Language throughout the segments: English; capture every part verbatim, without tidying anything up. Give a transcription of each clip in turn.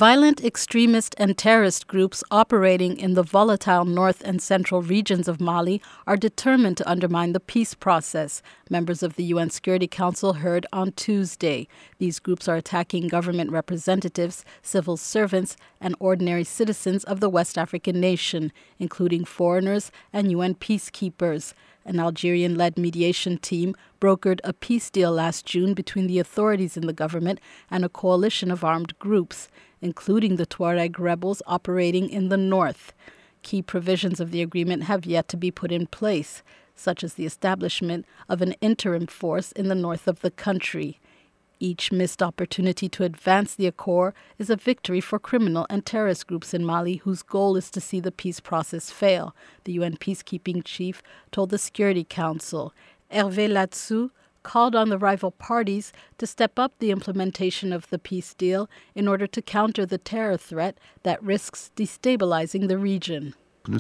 Violent extremist and terrorist groups operating in the volatile north and central regions of Mali are determined to undermine the peace process, members of the U N Security Council heard on Tuesday. These groups are attacking government representatives, civil servants, and ordinary citizens of the West African nation, including foreigners and U N peacekeepers. An Algerian-led mediation team brokered a peace deal last June between the authorities in the government and a coalition of armed groups, including the Tuareg rebels operating in the north. Key provisions of the agreement have yet to be put in place, such as the establishment of an interim force in the north of the country. Each missed opportunity to advance the accord is a victory for criminal and terrorist groups in Mali whose goal is to see the peace process fail, the U N peacekeeping chief told the Security Council. Hervé Latsou called on the rival parties to step up the implementation of the peace deal in order to counter the terror threat that risks destabilizing the region.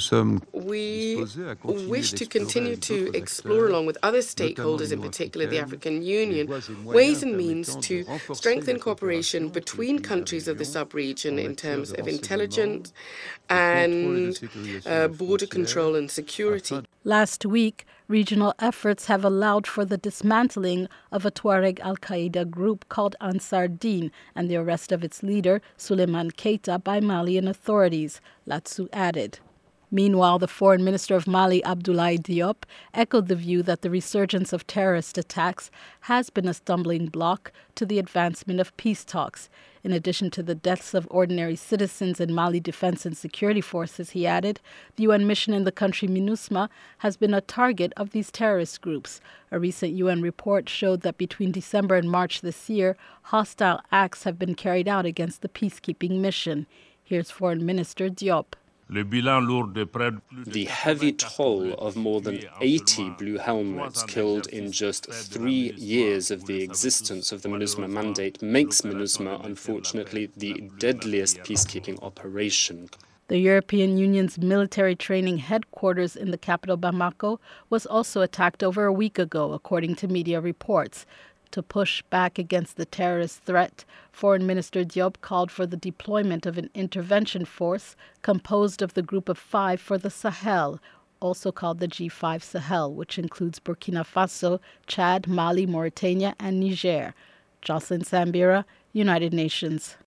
We wish to continue to explore, along with other stakeholders, in particular the African Union, ways and means to strengthen cooperation between countries of the sub-region in terms of intelligence and uh, border control and security. Last week, regional efforts have allowed for the dismantling of a Tuareg al-Qaeda group called Ansar Dine and the arrest of its leader, Souleymane Keita, by Malian authorities, Latsou added. Meanwhile, the foreign minister of Mali, Abdoulaye Diop, echoed the view that the resurgence of terrorist attacks has been a stumbling block to the advancement of peace talks. In addition to the deaths of ordinary citizens in Mali Defense and Security Forces, he added, the U N mission in the country, MINUSMA, has been a target of these terrorist groups. A recent U N report showed that between December and March this year, hostile acts have been carried out against the peacekeeping mission. Here's Foreign Minister Diop. The heavy toll of more than eighty Blue Helmets killed in just three years of the existence of the MINUSMA mandate makes MINUSMA, unfortunately, the deadliest peacekeeping operation. The European Union's military training headquarters in the capital Bamako was also attacked over a week ago, according to media reports. To push back against the terrorist threat, Foreign Minister Diop called for the deployment of an intervention force composed of the Group of Five for the Sahel, also called the G five Sahel, which includes Burkina Faso, Chad, Mali, Mauritania, and Niger. Jocelyn Sambira, United Nations.